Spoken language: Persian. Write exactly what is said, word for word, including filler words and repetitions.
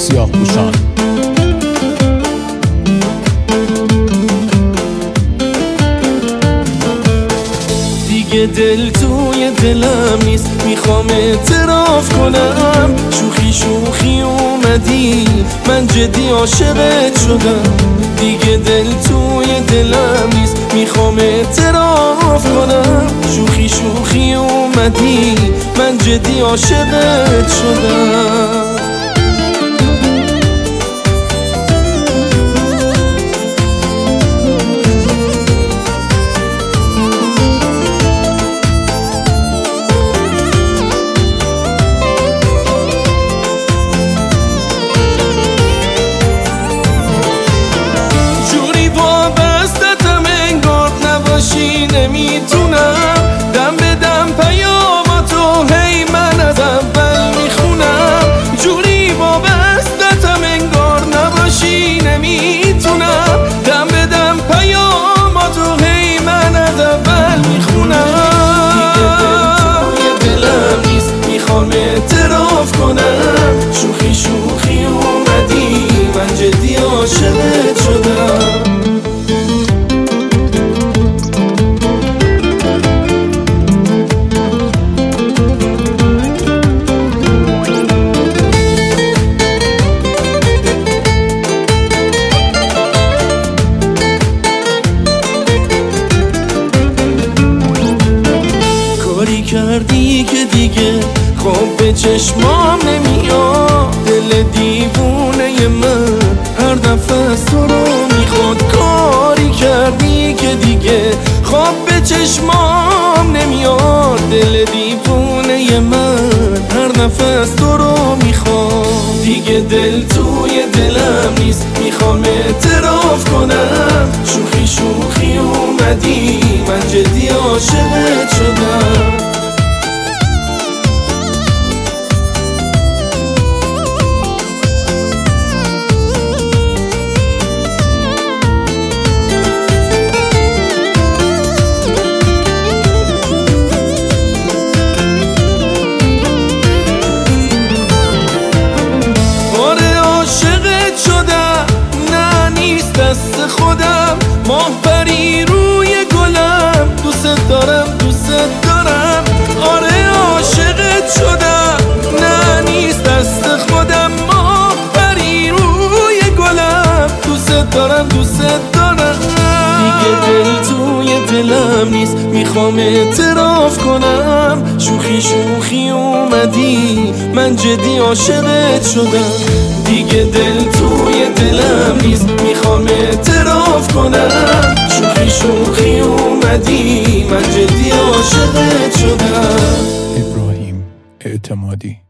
سیاه‌پوشان. دیگه دل توی دلم نیست، میخوام اعتراف کنم. شوخی شوخی اومدی، من جدی عاشقت شدم. دیگه دل توی دلم نیست، میخوام اعتراف کنم. شوخی شوخی اومدی، من جدی عاشقت شدم. نمیتونم دم به دم پیاماتو هی من از اول میخونم. جوری وابستتم انگار نباشی. نمیتونم دم به دم پیاماتو هی من از اول میخونم. دیگه دل توی دلم نیست، میخوام اعتراف کنم. شوخی شوخی اومدی، من جدی عاشقت شدم. کاری کردی که دیگه خواب به چشمام نمیاد. دل دیوونه من هر دفعه از تو رو میخواد. کاری کردی که دیگه خواب به چشمام نمیاد. دل دیوونه من هر دفعه از تو رو میخواد. دیگه دل توی دلم نیست، میخوام اعتراف کنم. شوخی شوخی اومدی، من جدی عاشقت شدم. دست خودم ماه پری روی گلم. دوست دارم دوست دارم، آره عاشقت شدم. نه نیست دست خودم ماه پری روی گلم. دوست دارم دوست دارم. دیگه دل توی دلم نیست، میخوام اعتراف کنم. شوخی شوخی اومدی، من جدی عاشقت شدم. دیگه دل توی دلم نیست، میخوام اعتراف کنم. شوخی شوخی اومدی، من جدی عاشقت شدم. ابراهیم اعتمادی.